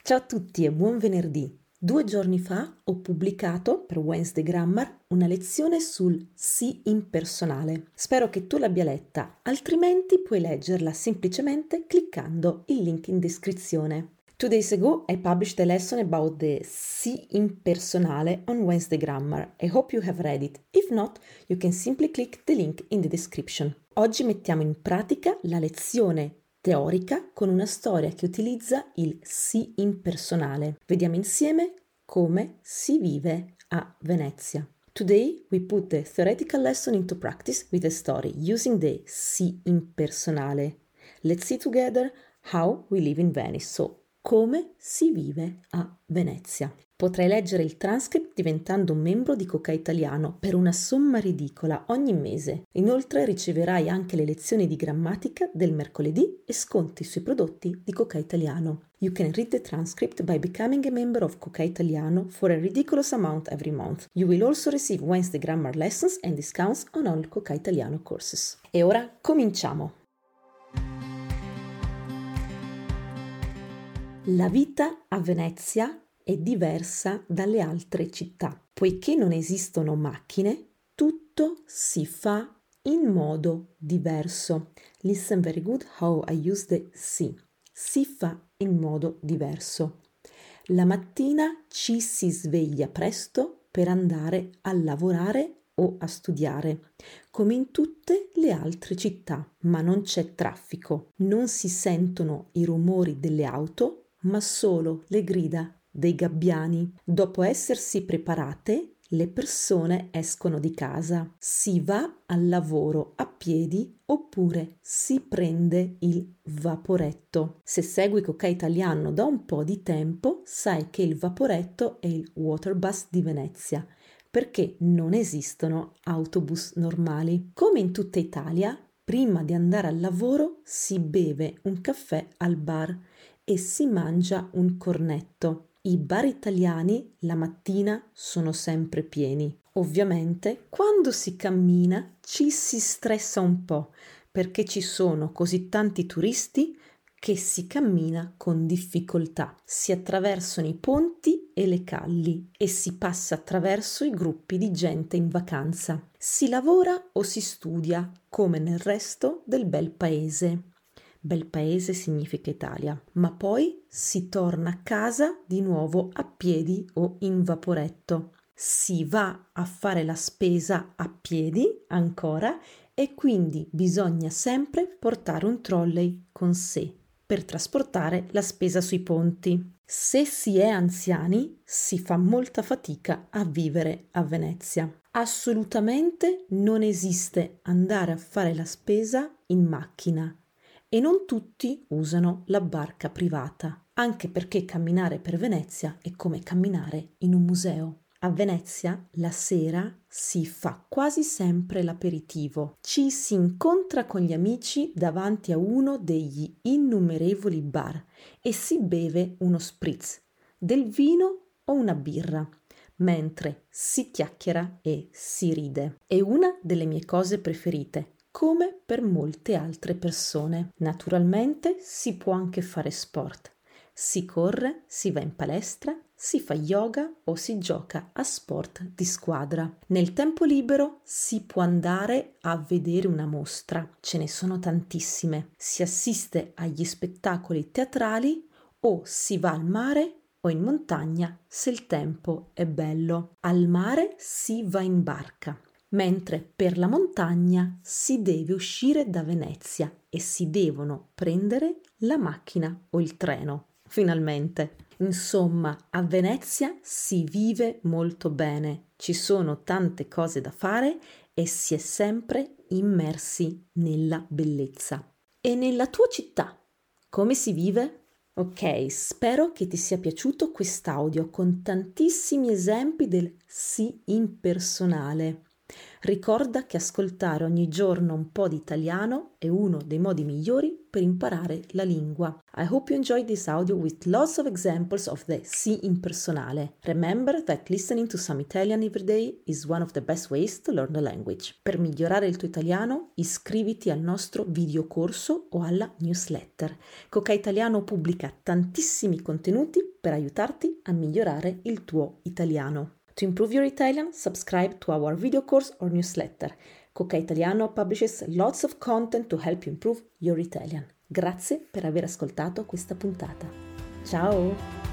Ciao a tutti e buon venerdì! 2 giorni fa ho pubblicato per Wednesday Grammar una lezione sul sì impersonale. Spero che tu l'abbia letta, altrimenti puoi leggerla semplicemente cliccando il link in descrizione. 2 days ago I published a lesson about the sì impersonale on Wednesday Grammar. I hope you have read it. If not, you can simply click the link in the description. Oggi mettiamo in pratica la lezione teorica con una storia che utilizza il sì impersonale. Vediamo insieme come si vive a Venezia. Today we put the theoretical lesson into practice with a story using the sì impersonale. Let's see together how we live in Venice. So, come si vive a Venezia. Potrai leggere il transcript diventando un membro di Coca Italiano per una somma ridicola ogni mese. Inoltre riceverai anche le lezioni di grammatica del mercoledì e sconti sui prodotti di Coca Italiano. You can read the transcript by becoming a member of Coca Italiano for a ridiculous amount every month. You will also receive Wednesday grammar lessons and discounts on all Coca Italiano courses. E ora cominciamo! La vita a Venezia è diversa dalle altre città. Poiché non esistono macchine, tutto si fa in modo diverso. Listen very good how I use the si. Si fa in modo diverso. La mattina ci si sveglia presto per andare a lavorare o a studiare, come in tutte le altre città, ma non c'è traffico, non si sentono i rumori delle auto, ma solo le grida dei gabbiani. Dopo essersi preparate, le persone escono di casa. Si va al lavoro a piedi oppure si prende il vaporetto. Se segui Coca Italiano da un po' di tempo, sai che il vaporetto è il waterbus di Venezia, perché non esistono autobus normali. Come in tutta Italia, prima di andare al lavoro si beve un caffè al bar e si mangia un cornetto. I bar italiani la mattina sono sempre pieni. Ovviamente, quando si cammina ci si stressa un po' perché ci sono così tanti turisti che si cammina con difficoltà. Si attraversano i ponti e le calli e si passa attraverso i gruppi di gente in vacanza. Si lavora o si studia come nel resto del bel paese. Bel paese significa Italia, ma poi si torna a casa di nuovo a piedi o in vaporetto. Si va a fare la spesa a piedi ancora e quindi bisogna sempre portare un trolley con sé per trasportare la spesa sui ponti. Se si è anziani si fa molta fatica a vivere a Venezia. Assolutamente non esiste andare a fare la spesa in macchina. E non tutti usano la barca privata, anche perché camminare per Venezia è come camminare in un museo. A Venezia la sera si fa quasi sempre l'aperitivo. Ci si incontra con gli amici davanti a uno degli innumerevoli bar e si beve uno spritz, del vino o una birra, mentre si chiacchiera e si ride. È una delle mie cose preferite, come per molte altre persone. Naturalmente si può anche fare sport. Si corre, si va in palestra, si fa yoga o si gioca a sport di squadra. Nel tempo libero si può andare a vedere una mostra, ce ne sono tantissime. Si assiste agli spettacoli teatrali o si va al mare o in montagna se il tempo è bello. Al mare si va in barca, mentre per la montagna si deve uscire da Venezia e si devono prendere la macchina o il treno. Finalmente. Insomma, a Venezia si vive molto bene, ci sono tante cose da fare e si è sempre immersi nella bellezza. E nella tua città, come si vive? Ok, spero che ti sia piaciuto quest'audio con tantissimi esempi del sì impersonale. Ricorda che ascoltare ogni giorno un po' di italiano è uno dei modi migliori per imparare la lingua. I hope you enjoyed this audio with lots of examples of the sì impersonale. Remember that listening to some Italian every day is one of the best ways to learn the language. Per migliorare il tuo italiano, iscriviti al nostro videocorso o alla newsletter. Coca Italiano pubblica tantissimi contenuti per aiutarti a migliorare il tuo italiano. To improve your Italian, subscribe to our video course or newsletter. Coca Italiano publishes lots of content to help you improve your Italian. Grazie per aver ascoltato questa puntata. Ciao!